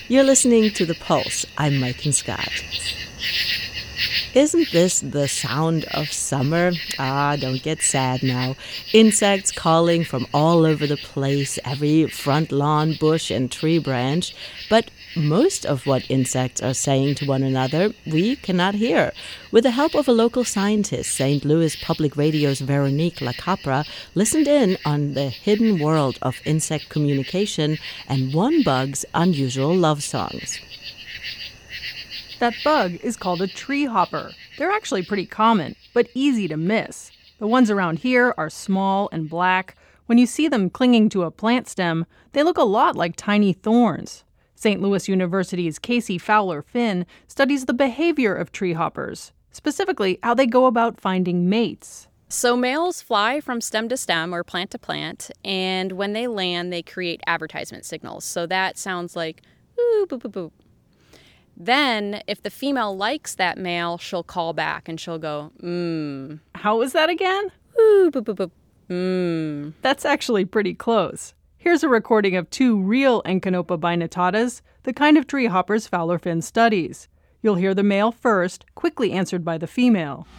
You're listening to The Pulse. I'm Mike Scott. Isn't this the sound of summer? Don't get sad now. Insects calling from all over the place, every front lawn, bush, and tree branch. But most of what insects are saying to one another, we cannot hear. With the help of a local scientist, St. Louis Public Radio's Veronique LaCapra listened in on the hidden world of insect communication and one bug's unusual love songs. That bug is called a tree hopper. They're actually pretty common, but easy to miss. The ones around here are small and black. When you see them clinging to a plant stem, they look a lot like tiny thorns. St. Louis University's Casey Fowler Finn studies the behavior of tree hoppers, specifically how they go about finding mates. So males fly from stem to stem or plant to plant, and when they land, they create advertisement signals. So that sounds like, ooh, boop, boop, boop. Then, if the female likes that male, she'll call back and she'll go, How was that again? Ooh, boop, boop, boop. That's actually pretty close. Here's a recording of two real Echinoppa binatatas, the kind of tree hoppers Fowler Finn studies. You'll hear the male first, quickly answered by the female.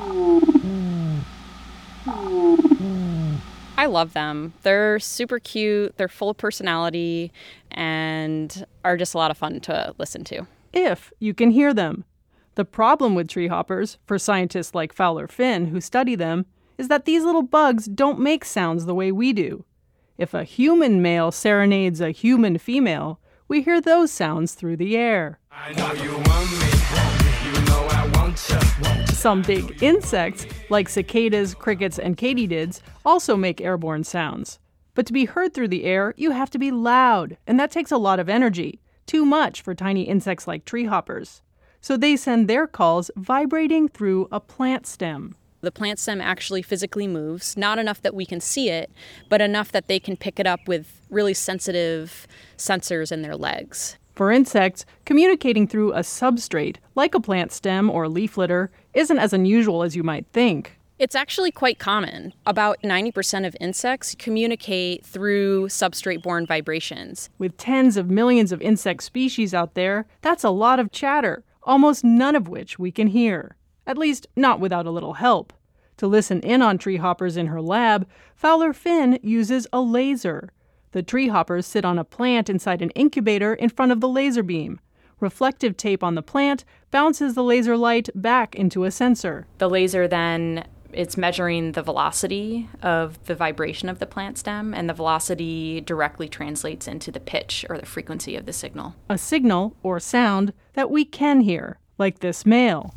I love them. They're super cute, they're full of personality, and are just a lot of fun to listen to. If you can hear them. The problem with tree hoppers, for scientists like Fowler Finn who study them, is that these little bugs don't make sounds the way we do. If a human male serenades a human female, we hear those sounds through the air. I know you want me, you know I want you. Some big insects, like cicadas, crickets, and katydids, also make airborne sounds. But to be heard through the air, you have to be loud, and that takes a lot of energy. Too much for tiny insects like tree hoppers. So they send their calls vibrating through a plant stem. The plant stem actually physically moves, not enough that we can see it, but enough that they can pick it up with really sensitive sensors in their legs. For insects, communicating through a substrate, like a plant stem or leaf litter, isn't as unusual as you might think. It's actually quite common. About 90% of insects communicate through substrate-borne vibrations. With tens of millions of insect species out there, that's a lot of chatter, almost none of which we can hear. At least, not without a little help. To listen in on tree hoppers in her lab, Fowler Finn uses a laser. The tree hoppers sit on a plant inside an incubator in front of the laser beam. Reflective tape on the plant bounces the laser light back into a sensor. The laser then, it's measuring the velocity of the vibration of the plant stem, and the velocity directly translates into the pitch or the frequency of the signal. A signal, or sound, that we can hear, like this male.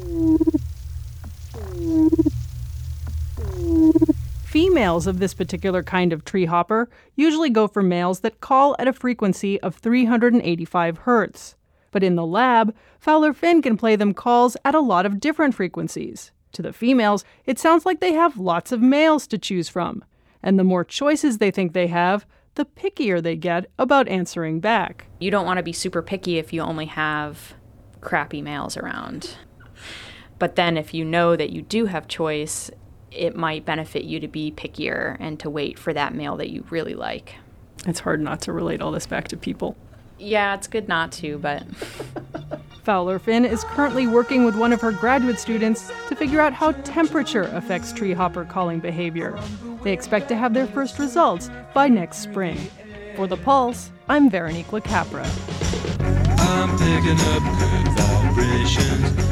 Females of this particular kind of tree hopper usually go for males that call at a frequency of 385 hertz. But in the lab, Fowler Finn can play them calls at a lot of different frequencies. To the females, it sounds like they have lots of males to choose from. And the more choices they think they have, the pickier they get about answering back. You don't want to be super picky if you only have crappy males around. But then if you know that you do have choice, it might benefit you to be pickier and to wait for that male that you really like. It's hard not to relate all this back to people. Yeah, it's good not to, but... Fowler Finn is currently working with one of her graduate students to figure out how temperature affects tree hopper calling behavior. They expect to have their first results by next spring. For The Pulse, I'm Veronique LaCapra. I'm picking up good vibrations.